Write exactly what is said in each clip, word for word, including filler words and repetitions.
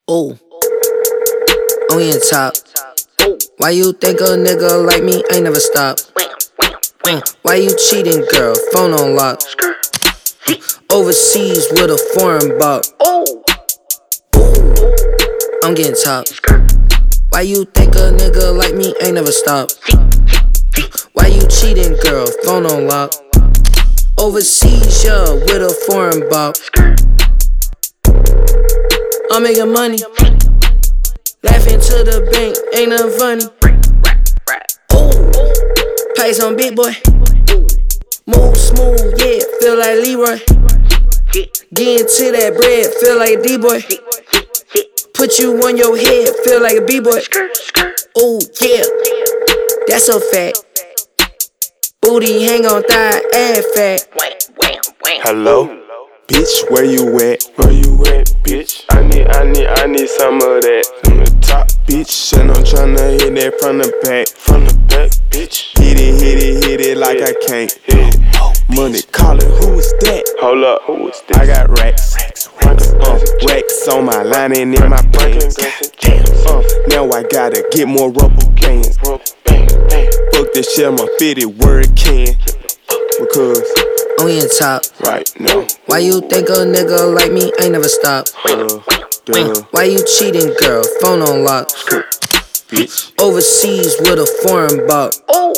Ooh, on your top. Why you think a nigga like me ain't never stop? Why you cheating, girl? Phone on lock. Overseas with a foreign buck. Ooh, I'm getting top. Why you think a nigga like me ain't never stop? Why you cheating, girl? Phone on lock. Overseas, yeah, with a foreign buck. I'm making money. Laughing to the bank, ain't nothing funny. Ooh, pay some big boy. Move smooth, yeah, feel like Leroy. Get into that bread, feel like a D-boy. Put you on your head, feel like a B-boy. Ooh, yeah, that's a fact. Booty hang on thigh, ass fat. Hello, bitch, where you at? Where you at, bitch? I need, I need, I need some of that from the top, bitch. And I'm tryna hit that from the back, from the back, bitch. Hit it, hit it, hit it like I can't hit it. Money calling, who is that? Hold up, who is that? I got racks, racks, racks, uh, racks on my line and in my pants. Uh, now I gotta get more rubber bands. Fuck this shit, I'ma fit it where it can. Because on your top. Right now. Why you think a nigga like me ain't never stop? Uh, duh. Why you cheating, girl? Phone on lock. Bitch. Overseas with a foreign buck.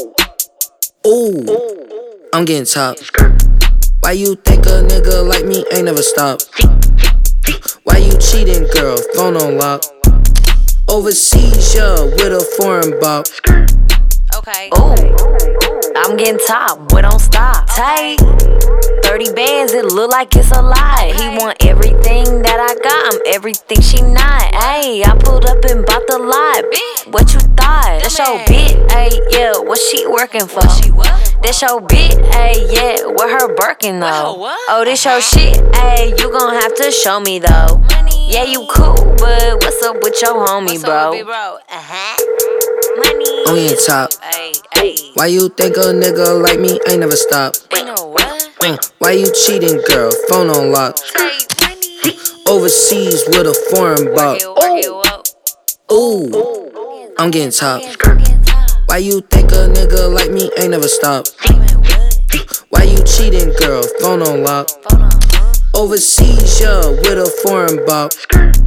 Ooh, I'm getting top. Why you think a nigga like me ain't never stop? Why you cheating, girl? Phone on lock. Overseas, yeah, with a foreign buck. Okay. Ooh, I'm getting top, boy, don't stop. Tight, thirty bands, it look like it's a lie. He want everything that I got, I'm everything she not. Ayy, I pulled up and bought the lot. What you thought? That's your bitch, ayy, yeah, what she working for? That's your bitch, ayy, yeah, with her Birkin though. Oh, this your shit, ayy, you gon' have to show me though. Yeah, you cool, but what's up with your homie, bro? Money. On your top. Why you think a nigga like me ain't never stop? Why you cheating, girl? Phone on lock. Overseas with a foreign buck. Ooh, I'm getting top. Why you think a nigga like me ain't never stop? Why you cheating, girl? Phone on lock. Overseas, yeah, with a foreign buck.